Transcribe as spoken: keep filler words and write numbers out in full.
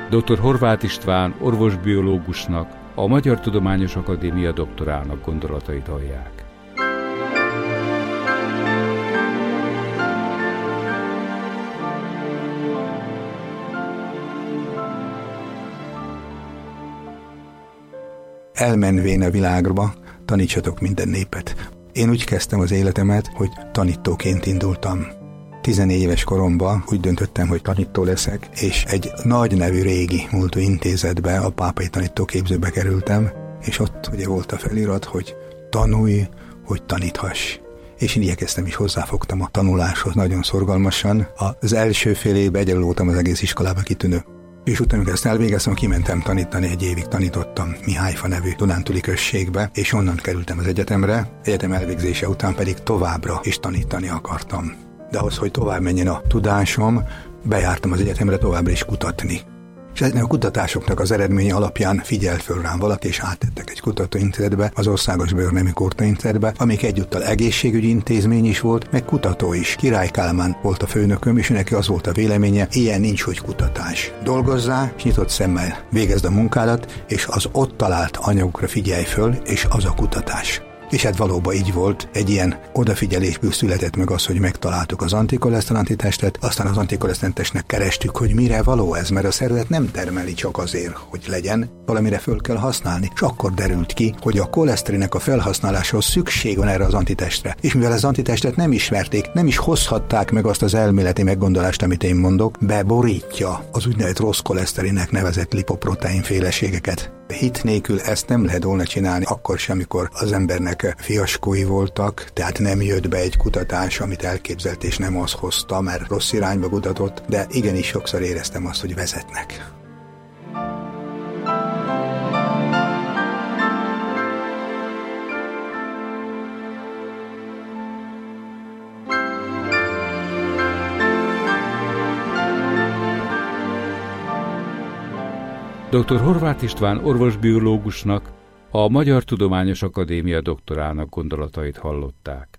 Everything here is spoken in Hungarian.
doktor Horváth István orvosbiológusnak, a Magyar Tudományos Akadémia doktorának gondolatait hallják. Elmenvén a világba, tanítsatok minden népet. Én úgy kezdtem az életemet, hogy tanítóként indultam. tizenégy éves koromban úgy döntöttem, hogy tanító leszek, és egy nagy nevű régi múltú intézetbe, a pápai tanítóképzőbe kerültem, és ott ugye volt a felirat, hogy tanulj, hogy taníthass. És én igyekeztem is, hozzáfogtam a tanuláshoz nagyon szorgalmasan. Az első fél évben egyedül voltam az egész iskolába, kitűnő. És utána, amikor ezt elvégeztem, kimentem tanítani, egy évig tanítottam Mihályfa nevű dunántúli községbe, és onnan kerültem az egyetemre, egyetem elvégzése után pedig továbbra is tanítani akartam. De ahhoz, hogy tovább menjen a tudásom, bejártam az egyetemre továbbra is kutatni. És ezeknek a kutatásoknak az eredménye alapján figyelt föl rám valaki, és áttettek egy kutatóintézetbe, az Országos Bőrnemi Kórtaintézetbe, amik egyúttal egészségügyi intézmény is volt, meg kutató is. Király Kálmán volt a főnököm, és neki az volt a véleménye, ilyen nincs, hogy kutatás. Dolgozzál, és nyitott szemmel végezd a munkádat, és az ott talált anyagokra figyelj föl, és az a kutatás. És hát valóban így volt, egy ilyen odafigyelésből született meg az, hogy megtaláltuk az antikoleszterinantitestet, aztán az antikoleszterinantitestnek kerestük, hogy mire való ez, mert a szervezet nem termeli csak azért, hogy legyen, valamire föl kell használni. És akkor derült ki, hogy a koleszterinnek a felhasználáshoz szükség van erre az antitestre. És mivel az antitestet nem ismerték, nem is hozhatták meg azt az elméleti meggondolást, amit én mondok, beborítja az úgynevezett rossz koleszterinnek nevezett lipoprotein féleségeket. Hit nélkül ezt nem lehet volna csinálni, akkor sem, amikor az embernek fiaskói voltak, tehát nem jött be egy kutatás, amit elképzelt, és nem az hozta, mert rossz irányba kutatott, de igenis sokszor éreztem azt, hogy vezetnek. doktor Horváth István orvosbiológusnak, a Magyar Tudományos Akadémia doktorának gondolatait hallották.